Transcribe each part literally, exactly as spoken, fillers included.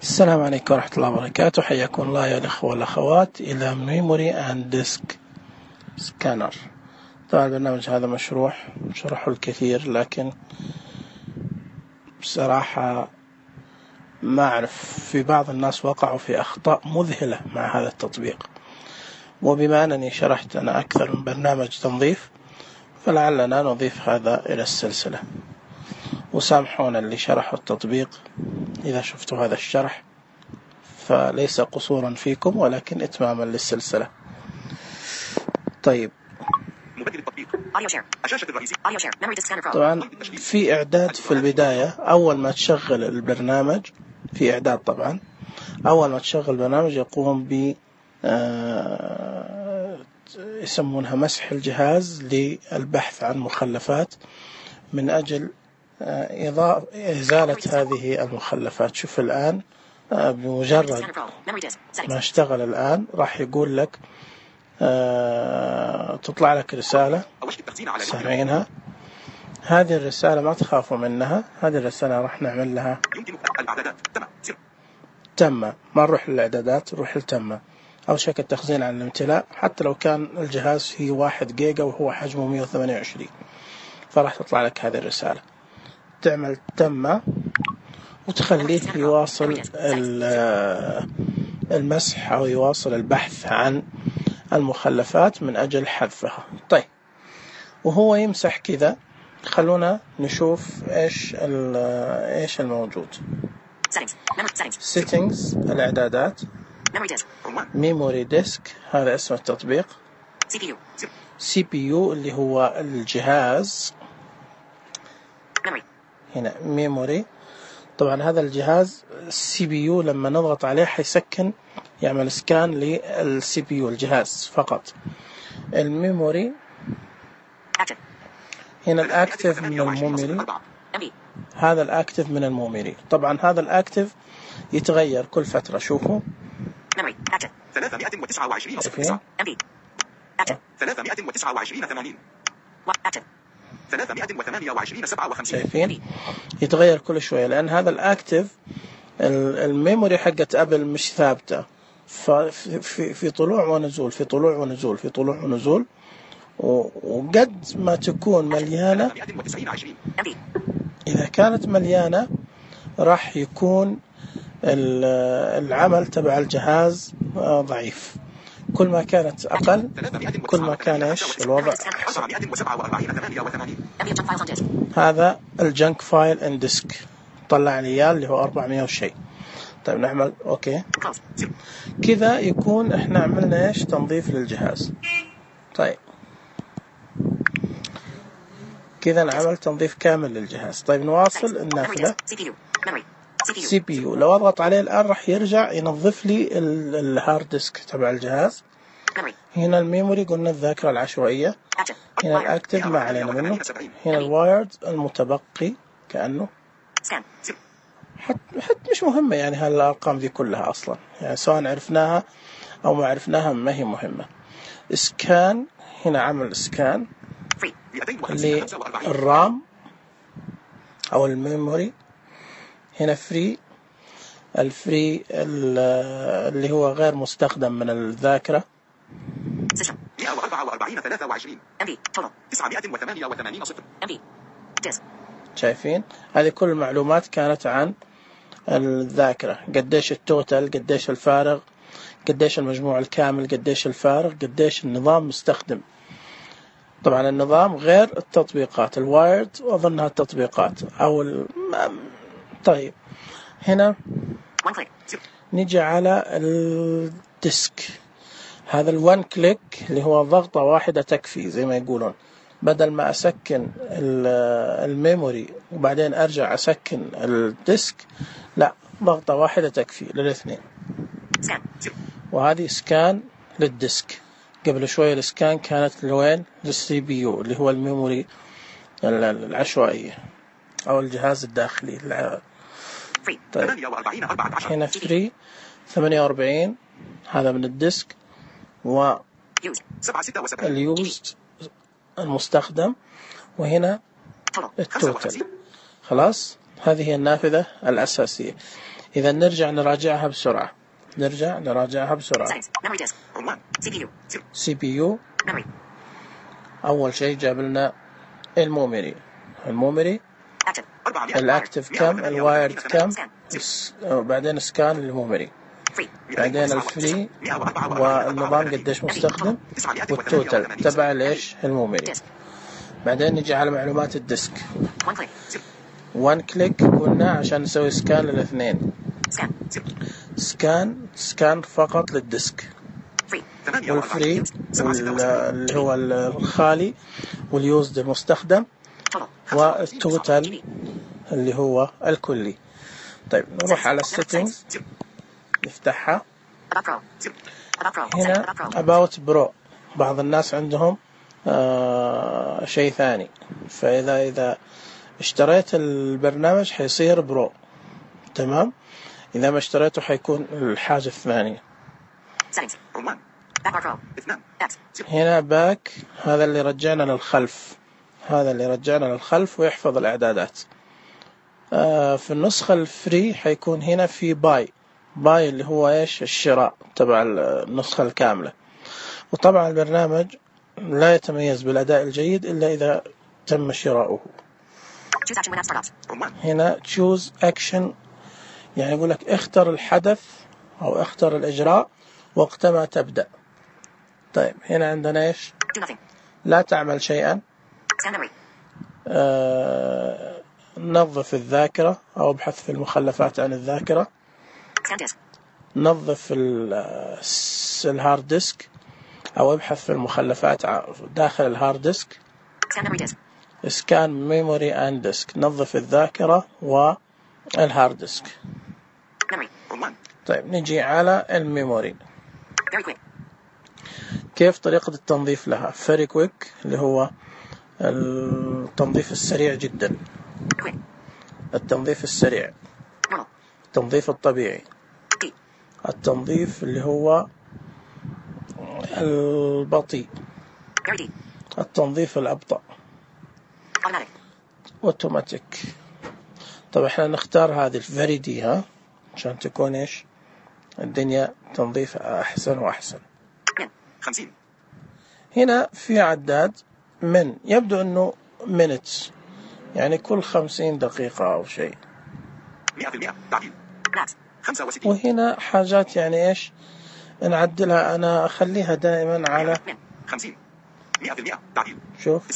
السلام عليكم ورحمة الله وبركاته. حياكم الله يا الأخوة والأخوات إلى ميموري أند ديسك سكانر. طبعا البرنامج هذا مشروح شرحه الكثير، لكن بصراحة ما أعرف، في بعض الناس وقعوا في أخطاء مذهلة مع هذا التطبيق، وبما أنني شرحت أنا أكثر من برنامج تنظيف فلعلنا نضيف هذا إلى السلسلة. وسامحونا اللي شرحوا التطبيق إذا شفتوا هذا الشرح، فليس قصورا فيكم ولكن إتماما للسلسلة. طيب، طبعا في إعداد في البداية. أول ما تشغل البرنامج في إعداد، طبعا أول ما تشغل البرنامج يقوم ب يسمونها مسح الجهاز للبحث عن مخلفات من أجل إزالة هذه المخلفات. شوف الآن بمجرد ما اشتغل الآن راح يقول لك آه تطلع لك رسالة، سامعينها؟ هذه الرسالة ما تخافوا منها، هذه الرسالة راح نعمل لها تم. ما نروح للإعدادات، نروح لتم. أول شيء التخزين عن الامتلاء، حتى لو كان الجهاز فيه واحد جيجا وهو حجمه مئة وثمانية وعشرين فراح تطلع لك هذه الرسالة. تعمل تم وتخليه يواصل المسح أو يواصل البحث عن المخلفات من أجل حذفها. طيب، وهو يمسح كذا خلونا نشوف إيش إيش الموجود. settings الإعدادات، memory disk هذا اسم التطبيق، سي بي يو اللي هو الجهاز، هنا memory. طبعا هذا الجهاز السي بي يو لما نضغط عليه حيسكن، يعمل سكان للسي بي يو الجهاز فقط. الميموري هنا الأكتف من الميموري، هذا الأكتف من الميموري. طبعا هذا الأكتف يتغير كل فترة. شوفوا ثلاثمائة وتسعة وعشرين صفر ثلاثمائة وتسعة وعشرين ثمانين ثلاثمائة وثمانية وعشرين سبعة وخمسين. شايفين يتغير كل شوية، لأن هذا الأكتف الميموري حقت أبل مش ثابتة، ففي في طلوع ونزول في طلوع ونزول في طلوع ونزول. وقد ما تكون مليانة، إذا كانت مليانة راح يكون العمل تبع الجهاز ضعيف. كل ما كانت أقل كل ما كان إيش الوضع أحسن. هذا الجنك فايل إن ديسك طلع لي إياه اللي هو أربعمائة وشيء. طيب نعمل أوكي كذا، يكون إحنا عملنا إيش تنظيف للجهاز. طيب كذا نعمل تنظيف كامل للجهاز. طيب نواصل النافذة. سي بي يو لو أضغط عليه الآن راح يرجع ينظف لي الهارد ديسك تبع الجهاز. هنا الميموري قلنا الذاكرة العشوائية، هنا الأكتف ما علينا منه، هنا الوايرد المتبقي كأنه حتى حت مش مهمة، يعني هالأرقام دي كلها أصلا يعني سواء عرفناها أو ما عرفناها ما هي مهمة. سكان، هنا عمل سكان للرام أو الميموري. هنا فري، الفري اللي هو غير مستخدم من الذاكرة. مئة وأربعة وأربعين ثلاثة وعشرين ام بي توتال تسعمائة وثمانية وثمانين صفر ام بي ديسك. شايفين هذه كل المعلومات كانت عن الذاكرة، قديش التوتال، قديش الفارغ، قديش المجموع الكامل، قديش الفارغ، قديش النظام مستخدم. طبعا النظام غير التطبيقات، الوايرد وأظنها التطبيقات أو ال... طيب هنا نيجي على الديسك. هذا الوان كليك اللي هو ضغطة واحدة تكفي زي ما يقولون، بدل ما أسكن الميموري وبعدين أرجع أسكن الديسك، لا، ضغطة واحدة تكفي للاثنين. وهذه سكان للديسك. قبل شوية السكان كانت لوين؟ للسي بي يو اللي هو الميموري العشوائية أو الجهاز الداخلي. طيب هنا فري ثمانية وأربعين هذا من الديسك، واليوزد المستخدم، وهنا التوتال. خلاص هذه هي النافذة الأساسية. إذا نرجع نراجعها بسرعة. نرجع نراجعها بسرعة. سي بي يو. أول شيء جاب لنا الميموري. الميموري الأكتف كم، الوايرد كم، وبعدين سكان الميموري، بعدين الفري والنظام قديش مستخدم، والتوتال تبع ليش الميموري. بعدين نجي على معلومات الديسك. وان كليك قلنا عشان نسوي سكان للاثنين. سكان سكان فقط للديسك. والفري اللي هو الخالي، واليوزد المستخدم، والتوتال اللي هو الكلي. طيب نروح على السيتنجز نفتحها. هنا about برو، بعض الناس عندهم آه شيء ثاني، فإذا إذا اشتريت البرنامج حيصير برو، تمام. إذا ما اشتريته حيكون الحاجة الثانية. هنا باك، هذا اللي رجعنا للخلف، هذا اللي رجعنا للخلف ويحفظ الإعدادات. آه في النسخة الفري حيكون هنا في باي. باي اللي هو إيش؟ الشراء تبع النسخة الكاملة. وطبعا البرنامج لا يتميز بالأداء الجيد إلا إذا تم شراؤه. هنا choose action، يعني يقول لك اختر الحدث أو اختر الإجراء وقتما تبدأ. طيب هنا عندنا إيش؟ لا تعمل شيئا. آه نظف الذاكرة أو ابحث في المخلفات عن الذاكرة. نظف الهارد ديسك أو ابحث في المخلفات داخل الهارد ديسك. سكان ميموري اند ديسك، نظف الذاكرة والهارد ديسك. طيب نجي على الميموري. كيف طريقة التنظيف لها؟ very quick اللي هو التنظيف السريع جدا. التنظيف السريع، التنظيف الطبيعي، التنظيف اللي هو البطيء، التنظيف الأبطأ، اوتوماتيك. طب احنا نختار هذه الفيري دي ها عشان تكون ايش الدنيا تنظيف احسن واحسن. هنا في عداد من، يبدو انه minutes، يعني كل خمسين دقيقة او شيء. وهنا حاجات يعني ايش نعدلها. انا اخليها دائما على خمسين. شوف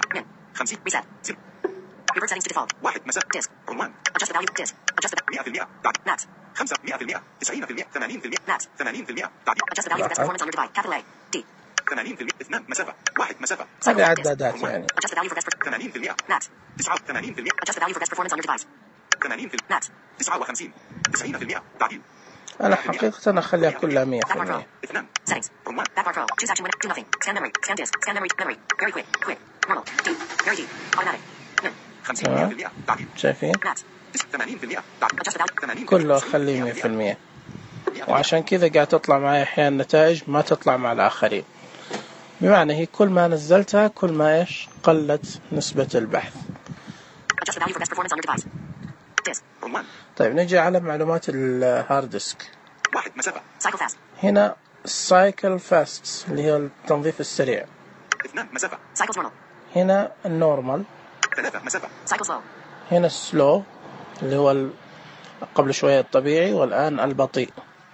Revert settings to default. واحد مسافة ديسك عنوان. Adjust the value ديسك. Adjust the مئة بالمئة تعديل. نات. خمسة مئة بالمئة تسعين بالمئة ثمانين بالمئة نات. ثمانين بالمئة تعديل. Adjust the value for best performance on your device. Capital A D. ثمانين بالمئة اثنان مسافة. واحد مسافة. هذه عدادات يعني. Adjust the value for best ثمانين بالمئة نات. تسعة ثمانين بالمئة. Adjust the value for best performance on your device. ثمانين بالمئة نات. تسعة وخمسين. تسعين بالمئة تعديل. أنا حقيقة أخليها كلها مية في المية. اثنان. Settings. عنوان. Backbar Pro. Choose action when do nothing. Scan memory. Scan disk. Scan memory. Memory. Very quick. Quick. Normal. D. Very deep. Automatic. شايفين كله أخليه مية في المية، وعشان كذا قاعد تطلع معي أحيانا نتائج ما تطلع مع الآخرين. بمعنى هي كل ما نزلتها كل ما إيش قلت نسبة البحث. طيب نجي على معلومات الهارد ديسك. هنا سايكل فاست اللي هي التنظيف السريع. هنا النورمال. هنا السلو اللي هو قبل شوية الطبيعي، والآن البطيء.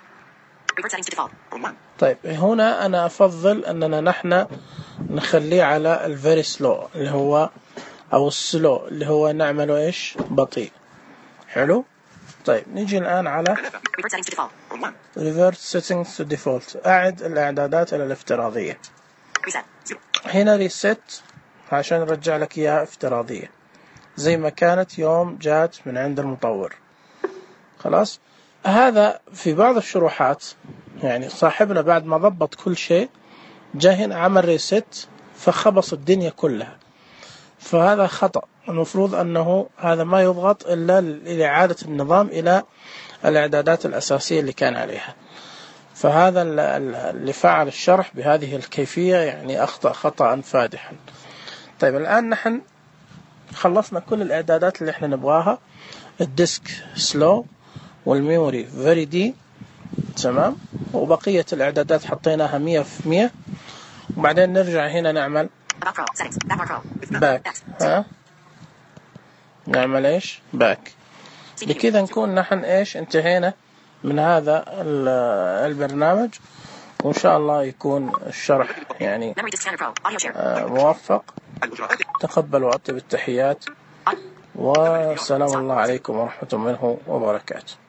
طيب هنا أنا أفضل أننا نحن نخليه على الفيري سلو اللي هو أو السلو اللي هو نعمله إيش بطيء. حلو. طيب نيجي الآن على Revert Settings to Default، أعد الإعدادات إلى الافتراضية. هنا ريست عشان نرجع لك إياها افتراضية زي ما كانت يوم جات من عند المطور. خلاص. هذا في بعض الشروحات يعني صاحبنا بعد ما ضبط كل شيء جاء هنا عمل ريست فخبص الدنيا كلها، فهذا خطأ. المفروض أنه هذا ما يضغط إلا لإعادة النظام إلى الإعدادات الأساسية اللي كان عليها. فهذا اللي فعل الشرح بهذه الكيفية يعني أخطأ خطأ فادحا. طيب الآن نحن خلصنا كل الإعدادات اللي احنا نبغاها. الديسك سلو والميموري فيري دي. تمام. وبقية الإعدادات حطيناها مية في مية. وبعدين نرجع هنا نعمل باك. ها نعمل إيش باك. بكذا نكون نحن إيش انتهينا من هذا البرنامج. وإن شاء الله يكون الشرح يعني موفق. تقبل وأطيب التحيات، والسلام الله عليكم ورحمة الله وبركاته.